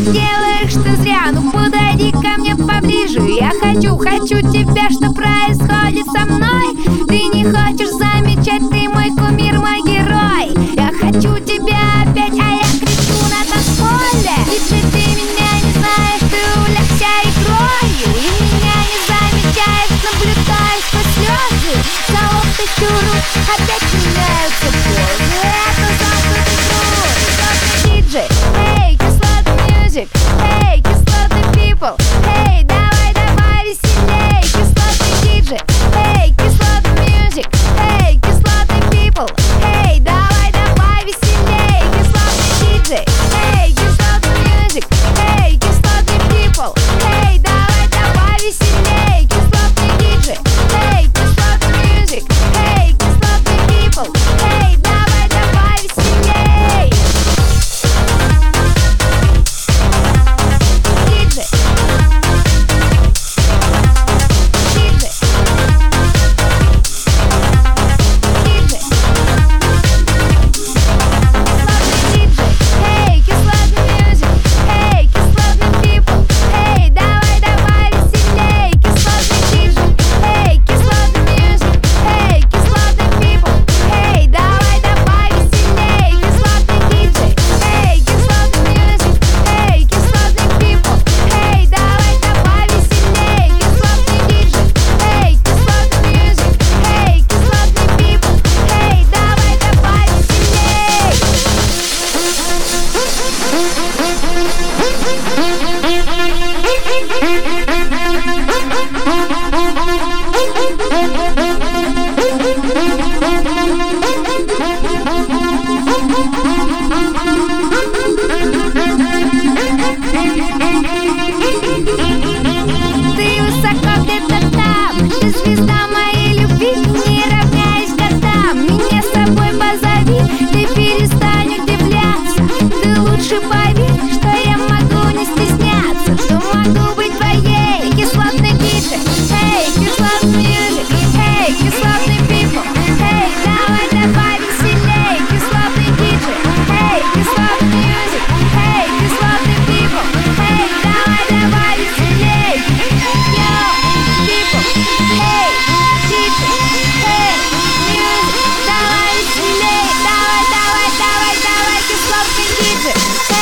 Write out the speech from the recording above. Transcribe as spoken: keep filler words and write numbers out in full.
делаешь ты зря. Ну подойди ко мне поближе. Я хочу, хочу тебя, что происходит со мной. Ты не хочешь замечать, ты мой кумир, мой герой. Я хочу тебя опять, а я кричу на танцполе. Диджей, ты меня не знаешь, ты увлекся игрою и меня не замечаешь, наблюдаешь сквозь слезы. За лопастью рук опять меняются позы. Это замкнутый круг, кислотный диджей. Эй, кислотный мьюзик, эй, кислотный people. Эй, давай, давай веселей, кислотный диджей. Эй, кислотный мьюзик, эй, кислотный people. Эй, давай, давай веселей, кислотный диджей. Эй, кислотный мьюзик, эй, кислотный people. Эй, давай, давай веселей, кислотный диджей. Эй, кислотный мьюзик, эй, кислотный people. Эй, давай, давай веселей. Диджей. Диджей. Диджей. Эй, кислотный мьюзик, эй, кислотный people. Эй, давай, давай веселей, кислотный диджей. Эй, кислотный мьюзик, эй, кислотный people. Эй, давай, давай веселей, кислотный диджей. Эй, кислотный мьюзик, эй, кислотный people. Эй, давай, давай веселей, кислотный диджей. Эй, кислотный мьюзик, эй, кислотный people. Эй, давай, давай Ты высоко где-то там, ты звезда моей любви. Не равняясь годам, меня с собой позови. Ты перестань удивляться, ты лучше поверь, что я могу не стесняться, что могу быть твоей. Кислотный диджей, эй, кислотный мьюзик, эй, кислотный people. Эй, давай, давай веселей, кислотный диджей. Эй, кислотный мьюзик, эй, кислотный people. Эй, давай, давай веселей. Yo, people, эй, диджей, эй, мьюзик, давай веселей. Давай, давай, давай, давай, кислотный диджей.